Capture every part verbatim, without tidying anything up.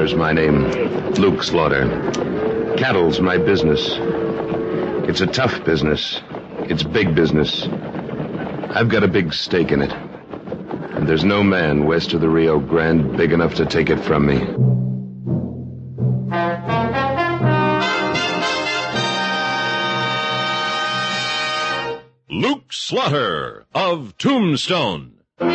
Slaughter's my name. Luke Slaughter. Cattle's my business. It's a tough business. It's big business. I've got a big stake in it. And there's no man west of the Rio Grande big enough to take it from me. Luke Slaughter of Tombstone.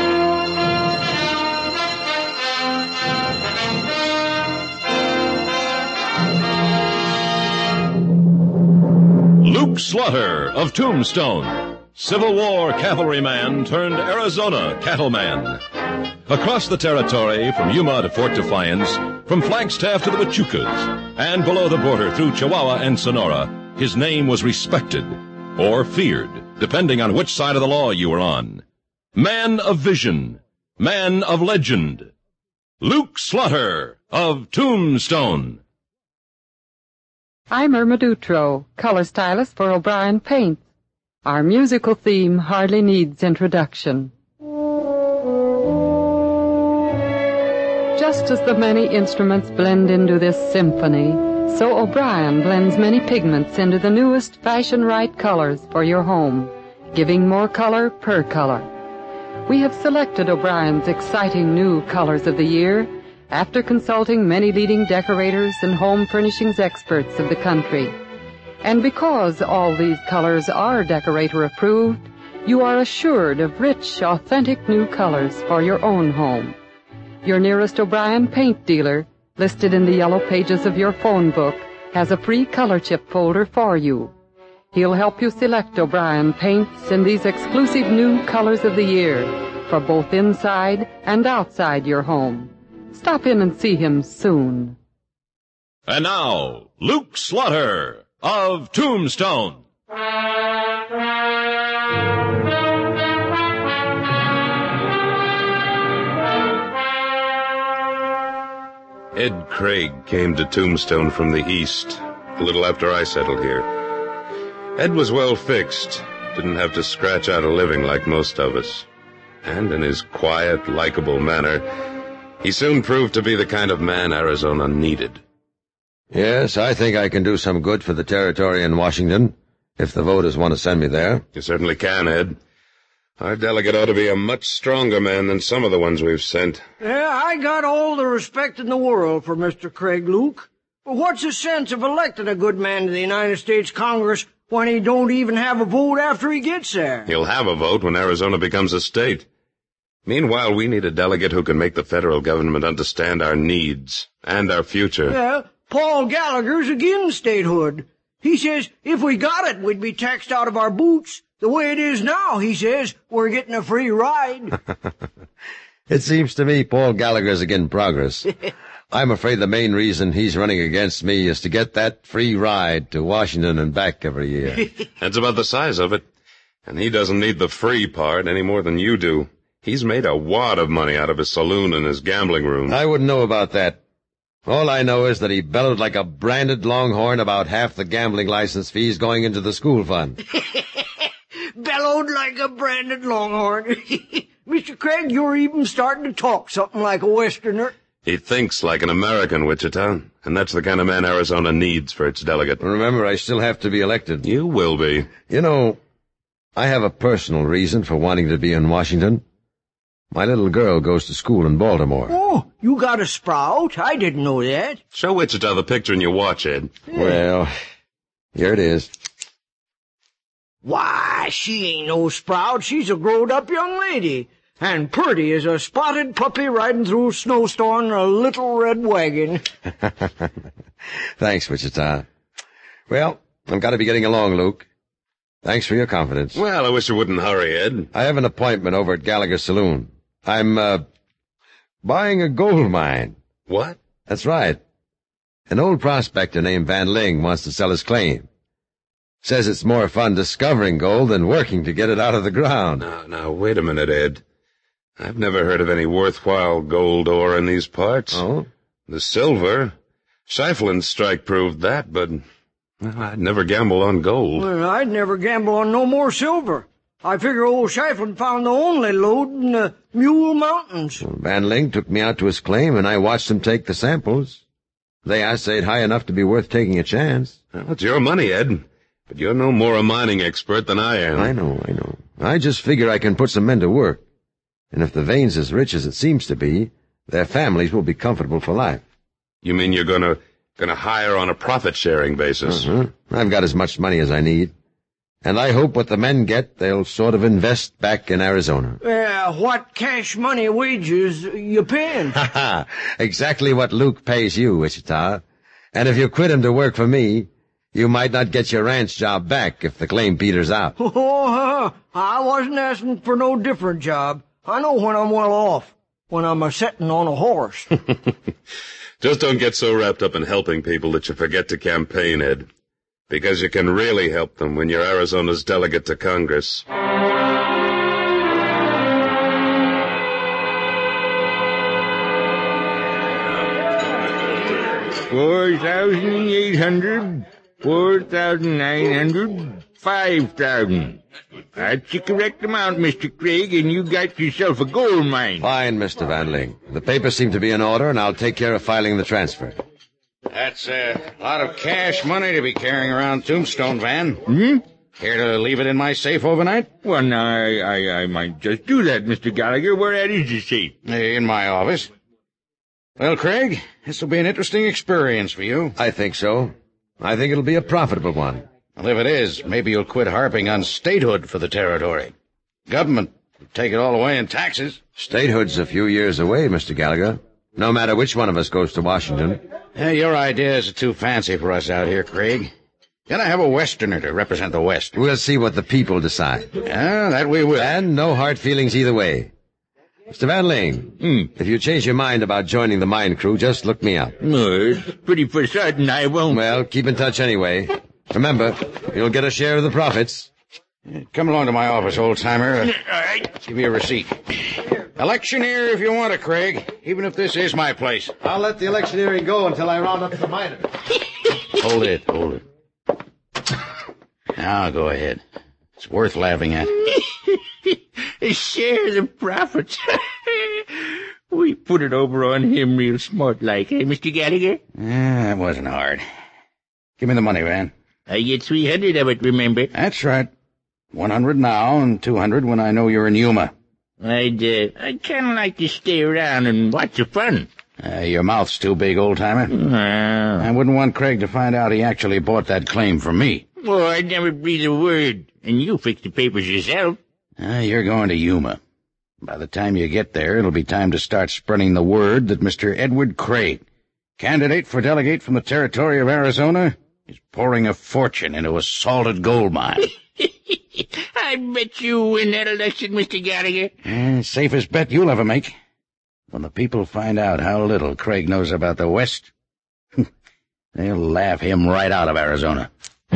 Luke Slaughter of Tombstone, Civil War cavalryman turned Arizona cattleman. Across the territory, from Yuma to Fort Defiance, from Flagstaff to the Huachucas, and below the border through Chihuahua and Sonora, his name was respected, or feared, depending on which side of the law you were on. Man of vision, man of legend, Luke Slaughter of Tombstone. I'm Irma Dutro, color stylist for O'Brien Paints. Our musical theme hardly needs introduction. Just as the many instruments blend into this symphony, so O'Brien blends many pigments into the newest fashion-right colors for your home, giving more color per color. We have selected O'Brien's exciting new colors of the year after consulting many leading decorators and home furnishings experts of the country. And because all these colors are decorator approved, you are assured of rich, authentic new colors for your own home. Your nearest O'Brien paint dealer, listed in the yellow pages of your phone book, has a free color chip folder for you. He'll help you select O'Brien paints in these exclusive new colors of the year for both inside and outside your home. Stop in and see him soon. And now, Luke Slaughter of Tombstone. Ed Craig came to Tombstone from the east, a little after I settled here. Ed was well fixed, didn't have to scratch out a living like most of us. And in his quiet, likable manner, he soon proved to be the kind of man Arizona needed. Yes, I think I can do some good for the territory in Washington, if the voters want to send me there. You certainly can, Ed. Our delegate ought to be a much stronger man than some of the ones we've sent. Yeah, I got all the respect in the world for Mister Craig, Luke. But what's the sense of electing a good man to the United States Congress when he don't even have a vote after he gets there? He'll have a vote when Arizona becomes a state. Meanwhile, we need a delegate who can make the federal government understand our needs and our future. Yeah, Paul Gallagher's against statehood. He says if we got it, we'd be taxed out of our boots. The way it is now, he says, we're getting a free ride. It seems to me Paul Gallagher's against progress. I'm afraid the main reason he's running against me is to get that free ride to Washington and back every year. That's about the size of it. And he doesn't need the free part any more than you do. He's made a wad of money out of his saloon and his gambling room. I wouldn't know about that. All I know is that he bellowed like a branded longhorn about half the gambling license fees going into the school fund. Bellowed like a branded longhorn. Mister Craig, you're even starting to talk something like a Westerner. He thinks like an American, Wichita, and that's the kind of man Arizona needs for its delegate. Remember, I still have to be elected. You will be. You know, I have a personal reason for wanting to be in Washington. My little girl goes to school in Baltimore. Oh, you got a sprout? I didn't know that. Show Wichita the picture and you watch, Ed. Yeah. Well, here it is. Why, she ain't no sprout. She's a growed-up young lady. And purty as a spotted puppy riding through a snowstorm in a little red wagon. Thanks, Wichita. Well, I've got to be getting along, Luke. Thanks for your confidence. Well, I wish you wouldn't hurry, Ed. I have an appointment over at Gallagher's Saloon. I'm, uh, buying a gold mine. What? That's right. An old prospector named Van Ling wants to sell his claim. Says it's more fun discovering gold than working to get it out of the ground. Now, now, wait a minute, Ed. I've never heard of any worthwhile gold ore in these parts. Oh? The silver. Scheiflin's strike proved that, but well, I'd never gamble on gold. Well, I'd never gamble on no more silver. I figure old Shiflin found the only lode in the Mule Mountains. Well, Van Ling took me out to his claim, and I watched him take the samples. They assayed high enough to be worth taking a chance. Well, it's your money, Ed. But you're no more a mining expert than I am. I know, I know. I just figure I can put some men to work. And if the vein's as rich as it seems to be, their families will be comfortable for life. You mean you're gonna, gonna hire on a profit-sharing basis? Uh-huh. I've got as much money as I need. And I hope what the men get, they'll sort of invest back in Arizona. Uh, what cash money wages you paying? Ha ha! Exactly what Luke pays you, Wichita. And if you quit him to work for me, you might not get your ranch job back if the claim peters out. Oh, I wasn't asking for no different job. I know when I'm well off, when I'm a-setting on a horse. Just don't get so wrapped up in helping people that you forget to campaign, Ed. Because you can really help them when you're Arizona's delegate to Congress. Four thousand eight hundred, four thousand nine hundred, five thousand. That's the correct amount, Mister Craig, and you got yourself a gold mine. Fine, Mister Van Ling. The papers seem to be in order, and I'll take care of filing the transfer. That's a lot of cash money to be carrying around Tombstone, Van. Hmm? Care to leave it in my safe overnight? Well, now, I, I, I might just do that, Mister Gallagher. Where at is the safe? In my office. Well, Craig, this will be an interesting experience for you. I think so. I think it'll be a profitable one. Well, if it is, maybe you'll quit harping on statehood for the territory. Government will take it all away in taxes. Statehood's a few years away, Mister Gallagher. No matter which one of us goes to Washington. Hey, your ideas are too fancy for us out here, Craig. Gotta have a Westerner to represent the West. We'll see what the people decide. Yeah, that we will. And no hard feelings either way. Mister Van Ling, Hmm. if you change your mind about joining the mine crew, just look me up. No, it's pretty for certain I won't. Well, keep in touch anyway. Remember, you'll get a share of the profits. Come along to my office, old-timer. All right. Give me a receipt. Electioneer if you want it, Craig, even if this is my place. I'll let the electioneering go until I round up the miners. Hold it, hold it. Now go ahead. It's worth laughing at. Share the profits. We put it over on him real smart like, eh, Mister Gallagher? Yeah, that wasn't hard. Give me the money, Van. I get three hundred of it, remember? That's right. One hundred now and two hundred when I know you're in Yuma. I'd, uh, I'd kind of like to stay around and watch the fun. Uh, your mouth's too big, old-timer. Well, I wouldn't want Craig to find out he actually bought that claim from me. well, I'd never breathe a word, and you fix the papers yourself. Uh, you're going to Yuma. By the time you get there, it'll be time to start spreading the word that Mister Edward Craig, candidate for delegate from the territory of Arizona, is pouring a fortune into a salted gold mine. I bet you win that election, Mister Gallagher. Uh, safest bet you'll ever make. When the people find out how little Craig knows about the West, they'll laugh him right out of Arizona.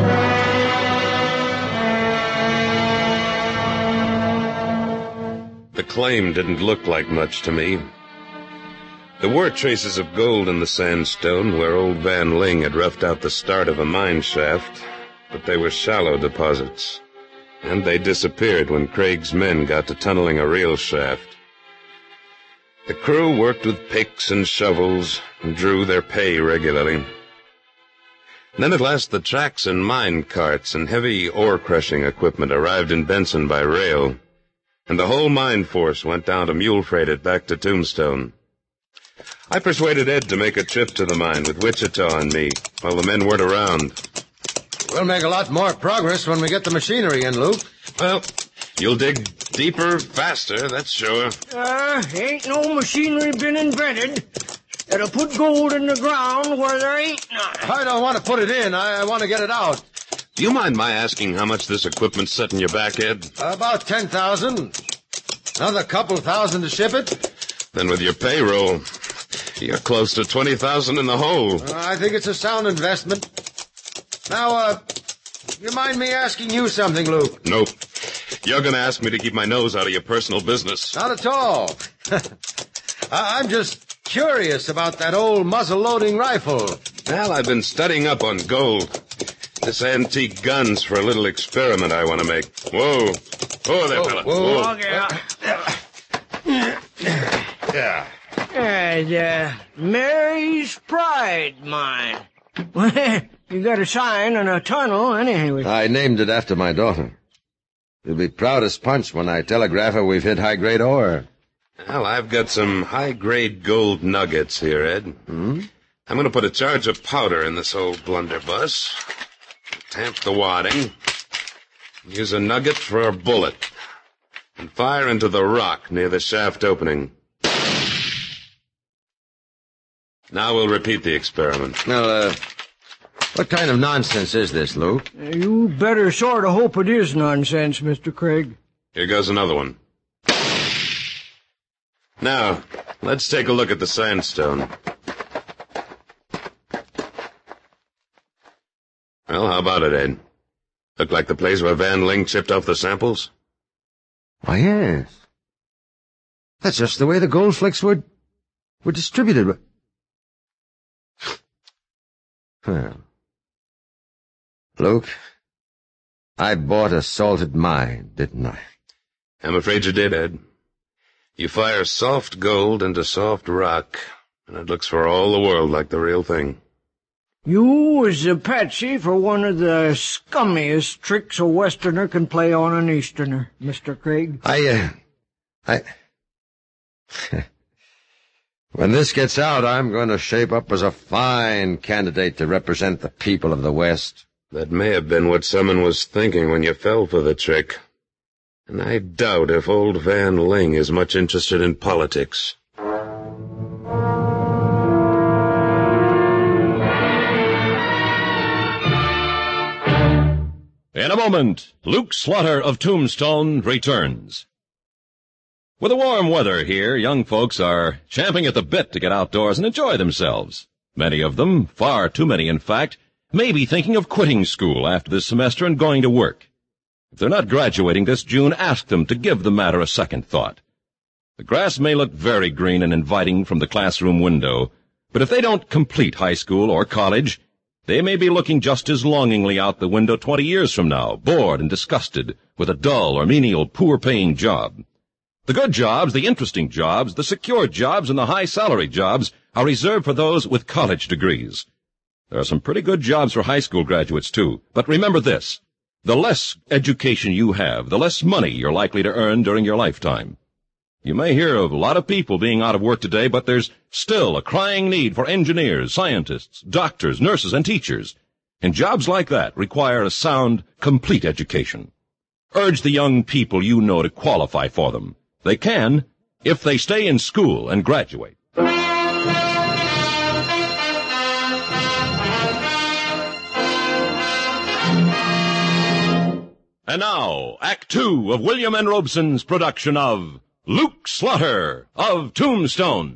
The claim didn't look like much to me. There were traces of gold in the sandstone where old Van Ling had roughed out the start of a mine shaft, but they were shallow deposits, and they disappeared when Craig's men got to tunneling a real shaft. The crew worked with picks and shovels and drew their pay regularly. Then at last the tracks and mine carts and heavy ore-crushing equipment arrived in Benson by rail, and the whole mine force went down to mule-freight it back to Tombstone. I persuaded Ed to make a trip to the mine with Wichita and me, while the men weren't around. We'll make a lot more progress when we get the machinery in, Luke. Well, you'll dig deeper, faster, that's sure. Uh, ain't no machinery been invented that'll put gold in the ground where there ain't none. I don't want to put it in. I, I want to get it out. Do you mind my asking how much this equipment's setting your back, Ed? About ten thousand. Another couple thousand to ship it. Then with your payroll, you're close to twenty thousand in the hole. Uh, I think it's a sound investment. Now, uh, you mind me asking you something, Luke? Nope. You're going to ask me to keep my nose out of your personal business. Not at all. I- I'm just curious about that old muzzle-loading rifle. Well, I've been studying up on gold. This antique gun's for a little experiment I want to make. Whoa. Oh, there, fella. whoa. Yeah. Yeah. And, uh, Mary's Pride Mine. Well, you got a sign and a tunnel, anyway. I named it after my daughter. She'll be proud as punch when I telegraph her we've hit high-grade ore. Well, I've got some high-grade gold nuggets here, Ed. Hmm? I'm going to put a charge of powder in this old blunderbuss, tamp the wadding, use a nugget for a bullet, and fire into the rock near the shaft opening. Now we'll repeat the experiment. Now, uh, what kind of nonsense is this, Luke? You better sort of hope it is nonsense, Mister Craig. Here goes another one. Now, let's take a look at the sandstone. Well, how about it, Ed? Look like the place where Van Ling chipped off the samples? Why, yes. That's just the way the gold flakes were, were distributed. Well, Luke, I bought a salted mine, didn't I? I'm afraid you did, Ed. You fire soft gold into soft rock, and it looks for all the world like the real thing. You was a patsy for one of the scummiest tricks a Westerner can play on an Easterner, Mister Craig. I, uh, I... When this gets out, I'm going to shape up as a fine candidate to represent the people of the West. That may have been what someone was thinking when you fell for the trick. And I doubt if old Van Ling is much interested in politics. In a moment, Luke Slaughter of Tombstone returns. With the warm weather here, young folks are champing at the bit to get outdoors and enjoy themselves. Many of them, far too many in fact, may be thinking of quitting school after this semester and going to work. If they're not graduating this June, ask them to give the matter a second thought. The grass may look very green and inviting from the classroom window, but if they don't complete high school or college, they may be looking just as longingly out the window twenty years from now, bored and disgusted with a dull or menial, poor-paying job. The good jobs, the interesting jobs, the secure jobs, and the high-salary jobs are reserved for those with college degrees. There are some pretty good jobs for high school graduates, too. But remember this, the less education you have, the less money you're likely to earn during your lifetime. You may hear of a lot of people being out of work today, but there's still a crying need for engineers, scientists, doctors, nurses, and teachers. And jobs like that require a sound, complete education. Urge the young people you know to qualify for them. They can, if they stay in school and graduate. And now, Act Two of William N. Robeson's production of Luke Slaughter of Tombstone.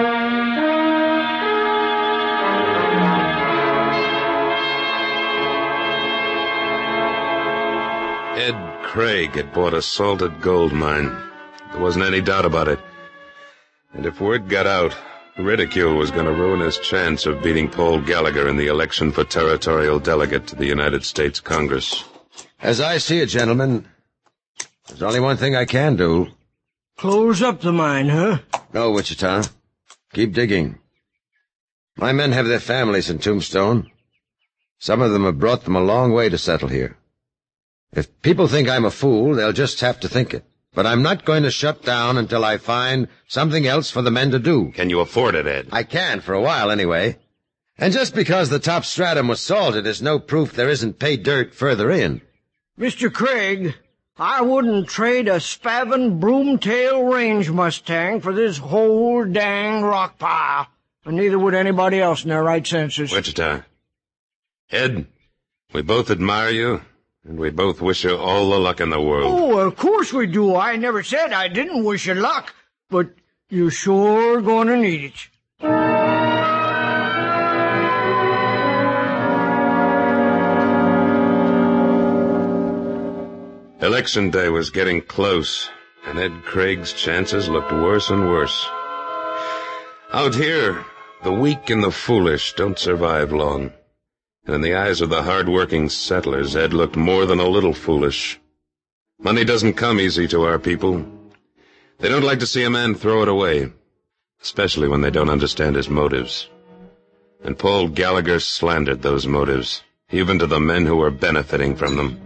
Ed Craig had bought a salted gold mine. There wasn't any doubt about it. And if word got out, ridicule was going to ruin his chance of beating Paul Gallagher in the election for territorial delegate to the United States Congress. As I see it, gentlemen, there's only one thing I can do. Close up the mine, huh? No, Wichita. Keep digging. My men have their families in Tombstone. Some of them have brought them a long way to settle here. If people think I'm a fool, they'll just have to think it. But I'm not going to shut down until I find something else for the men to do. Can you afford it, Ed? I can, for a while anyway. And just because the top stratum was salted is no proof there isn't pay dirt further in. Mister Craig, I wouldn't trade a Spavin Broomtail Range Mustang for this whole dang rock pile. And neither would anybody else in their right senses. Wichita. Ed, we both admire you, and we both wish you all the luck in the world. Oh, of course we do. I never said I didn't wish you luck, but you're sure gonna need it. Election day was getting close, and Ed Craig's chances looked worse and worse. Out here, the weak and the foolish don't survive long. And in the eyes of the hard-working settlers, Ed looked more than a little foolish. Money doesn't come easy to our people. They don't like to see a man throw it away, especially when they don't understand his motives. And Paul Gallagher slandered those motives, even to the men who were benefiting from them.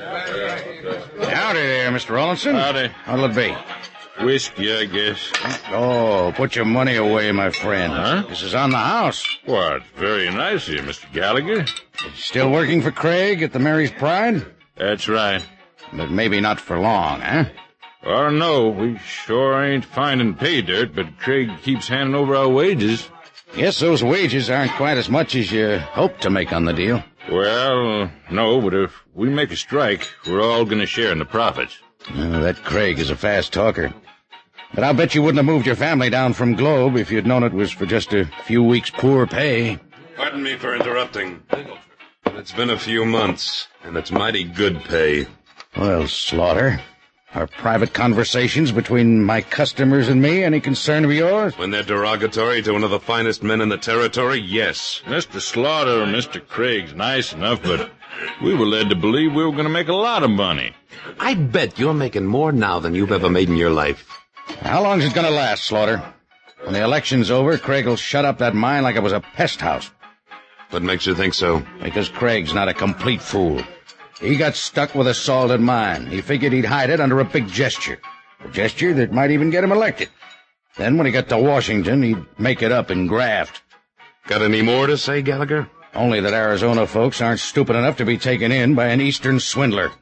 Howdy there, Mister Rawlinson. Howdy. What'll it be? Whiskey, I guess. Oh, put your money away, my friend. Huh? This is on the house. What? Very nice of you, Mister Gallagher. Still working for Craig at the Mary's Pride? That's right. But maybe not for long, huh? Oh, no, we sure ain't finding pay dirt, but Craig keeps handing over our wages. Guess those wages aren't quite as much as you hoped to make on the deal. Well, no, but if we make a strike, we're all going to share in the profits. Oh, that Craig is a fast talker. But I'll bet you wouldn't have moved your family down from Globe if you'd known it was for just a few weeks' poor pay. Pardon me for interrupting. It's been a few months, and it's mighty good pay. Well, Slaughter, are private conversations between my customers and me any concern of yours? When they're derogatory to one of the finest men in the territory, yes. Mister Slaughter and Mister Craig's nice enough, but we were led to believe we were going to make a lot of money. I bet you're making more now than you've ever made in your life. How long's it going to last, Slaughter? When the election's over, Craig will shut up that mine like it was a pest house. What makes you think so? Because Craig's not a complete fool. He got stuck with a salted mine. He figured he'd hide it under a big gesture. A gesture that might even get him elected. Then when he got to Washington, he'd make it up in graft. Got any more to say, Gallagher? Only that Arizona folks aren't stupid enough to be taken in by an Eastern swindler.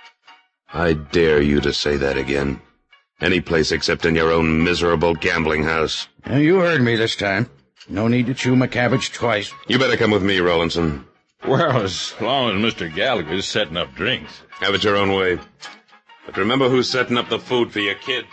I dare you to say that again. Any place except in your own miserable gambling house. Now, you heard me this time. No need to chew my cabbage twice. You better come with me, Rawlinson. Well, as long as Mister Gallagher's setting up drinks. Have it your own way. But remember who's setting up the food for your kids.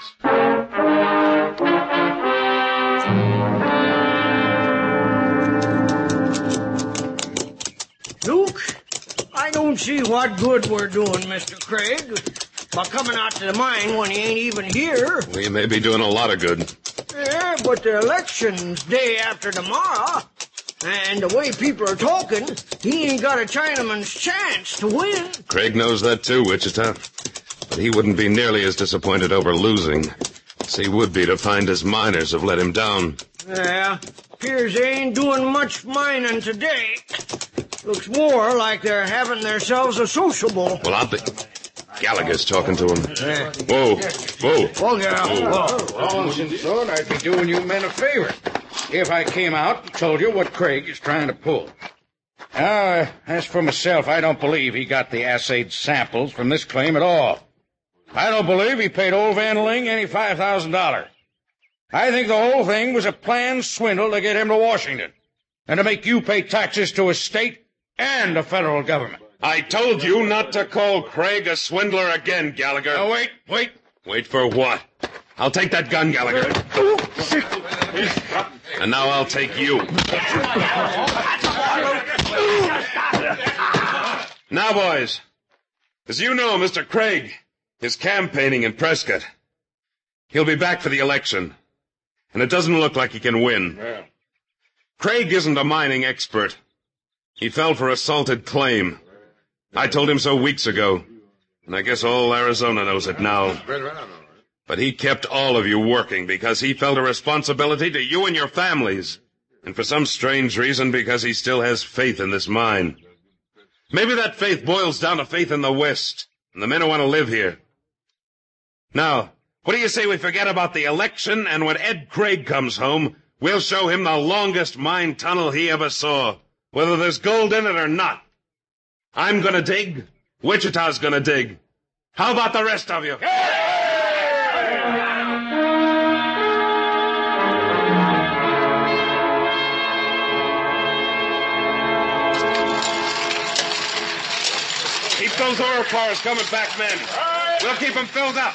Luke, I don't see what good we're doing, Mister Craig, by coming out to the mine when he ain't even here. We may be doing a lot of good. Yeah, but the election's day after tomorrow, and the way people are talking, he ain't got a Chinaman's chance to win. Craig knows that too, Wichita. But he wouldn't be nearly as disappointed over losing as he would be to find his miners have let him down. Yeah, appears they ain't doing much mining today. Looks more like they're having themselves a sociable. Well, I'll be... Gallagher's talking to him. Yeah. Whoa, whoa. Oh, yeah. Whoa. Rawlinson, son, I'd be doing you men a favor if I came out and told you what Craig is trying to pull. Uh, as for myself, I don't believe he got the assayed samples from this claim at all. I don't believe he paid old Van Ling any five thousand dollars. I think the whole thing was a planned swindle to get him to Washington and to make you pay taxes to a state and the federal government. I told you not to call Craig a swindler again, Gallagher. Now, wait, wait. Wait for what? I'll take that gun, Gallagher. And now I'll take you. Now, boys, as you know, Mister Craig is campaigning in Prescott. He'll be back for the election, and it doesn't look like he can win. Craig isn't a mining expert. He fell for a salted claim. I told him so weeks ago, and I guess all Arizona knows it now. But he kept all of you working because he felt a responsibility to you and your families, and for some strange reason because he still has faith in this mine. Maybe that faith boils down to faith in the West and the men who want to live here. Now, what do you say we forget about the election, and when Ed Craig comes home, we'll show him the longest mine tunnel he ever saw, whether there's gold in it or not. I'm gonna dig. Wichita's gonna dig. How about the rest of you? Keep those ore cars coming back, men. We'll keep them filled up.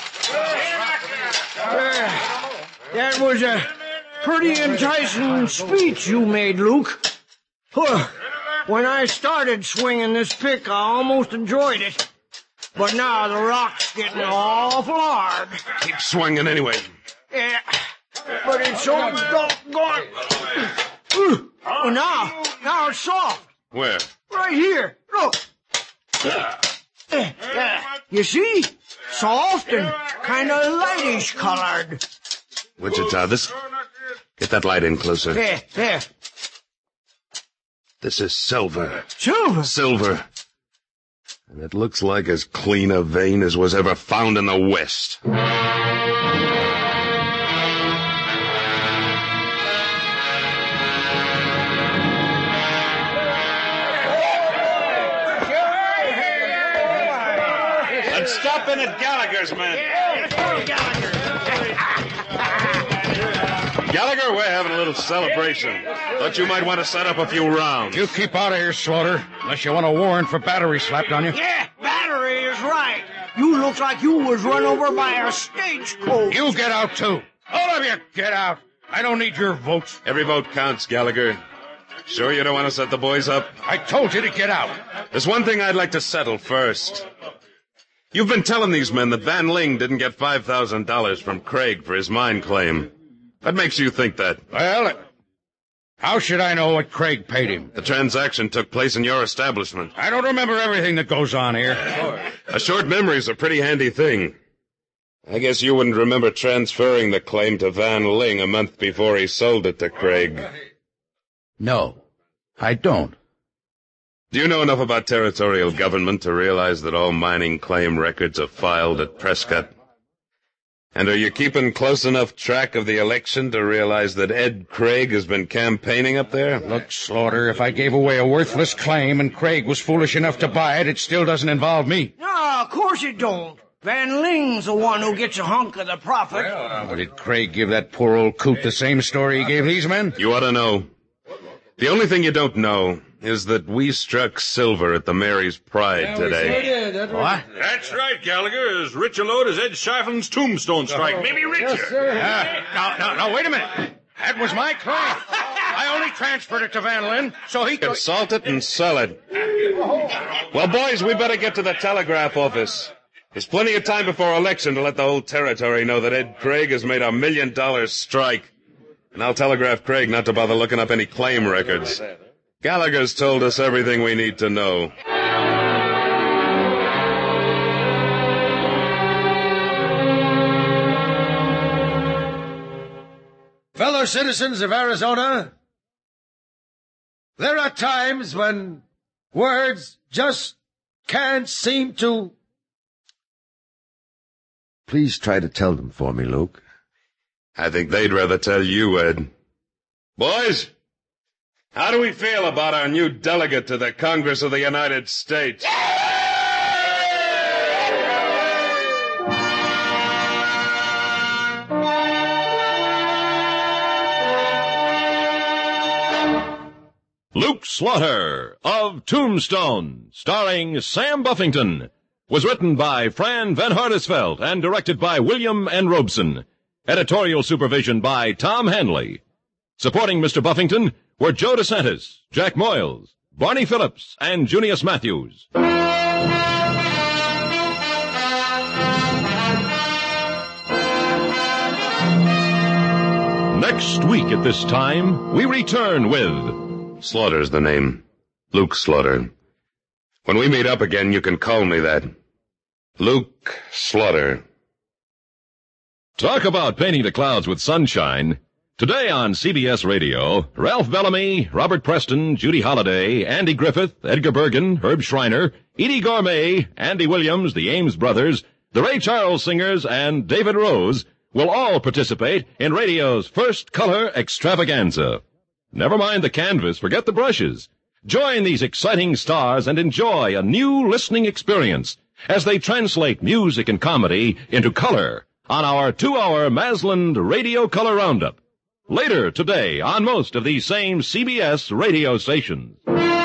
Uh, that was a pretty enticing speech you made, Luke. Huh. When I started swinging this pick, I almost enjoyed it. But now the rock's getting awful hard. Keep swinging anyway. Yeah, but it's so doggone... Oh, now, now it's soft. Where? Right here. Look. Uh, you see? soft and kind of lightish colored. Wichita, this... Get that light in closer. There, there. This is silver. Silver? Silver. And it looks like as clean a vein as was ever found in the West. Let's stop in at Gallagher's, man. Gallagher, we're having a little celebration. Thought you might want to set up a few rounds. You keep out of here, Slaughter, unless you want a warrant for battery slapped on you. Yeah, battery is right. You look like you was run over by a stagecoach. You get out, too. All of you, get out. I don't need your votes. Every vote counts, Gallagher. Sure you don't want to set the boys up? I told you to get out. There's one thing I'd like to settle first. You've been telling these men that Van Ling didn't get five thousand dollars from Craig for his mine claim. What makes you think that? Well, how should I know what Craig paid him? The transaction took place in your establishment. I don't remember everything that goes on here. A short memory's a pretty handy thing. I guess you wouldn't remember transferring the claim to Van Ling a month before he sold it to Craig. No, I don't. Do you know enough about territorial government to realize that all mining claim records are filed at Prescott? And are you keeping close enough track of the election to realize that Ed Craig has been campaigning up there? Look, Slaughter, if I gave away a worthless claim and Craig was foolish enough to buy it, it still doesn't involve me. No, of course it don't. Van Ling's the one who gets a hunk of the profit. Well, uh, did Craig give that poor old coot the same story he gave these men? You ought to know. The only thing you don't know is that we struck silver at the Mary's Pride today. What? That's right, Gallagher. As rich a load as Ed Shiflin's tombstone strike. Maybe richer. Yes, sir. Uh, no, no, no, wait a minute. That was my claim. I only transferred it to Van Lin, so he could... Salt it and sell it. Well, boys, we better get to the telegraph office. There's plenty of time before election to let the whole territory know that Ed Craig has made a million dollar strike. And I'll telegraph Craig not to bother looking up any claim records. Gallagher's told us everything we need to know. Fellow citizens of Arizona, there are times when words just can't seem to... Please try to tell them for me, Luke. I think they'd rather tell you, Ed. Boys, how do we feel about our new delegate to the Congress of the United States? Luke Slaughter of Tombstone, starring Sam Buffington, was written by Fran Van Hardesveld and directed by William N. Robeson. Editorial supervision by Tom Hanley. Supporting Mister Buffington were Joe DeSantis, Jack Moyles, Barney Phillips, and Junius Matthews. Next week at this time, we return with... Slaughter's the name. Luke Slaughter. When we meet up again, you can call me that. Luke Slaughter. Talk about painting the clouds with sunshine. Today on C B S Radio, Ralph Bellamy, Robert Preston, Judy Holliday, Andy Griffith, Edgar Bergen, Herb Schreiner, Edie Gourmet, Andy Williams, the Ames Brothers, the Ray Charles Singers, and David Rose will all participate in radio's first color extravaganza. Never mind the canvas, forget the brushes. Join these exciting stars and enjoy a new listening experience as they translate music and comedy into color on our two-hour Masland Radio Color Roundup. Later today on most of these same C B S radio stations.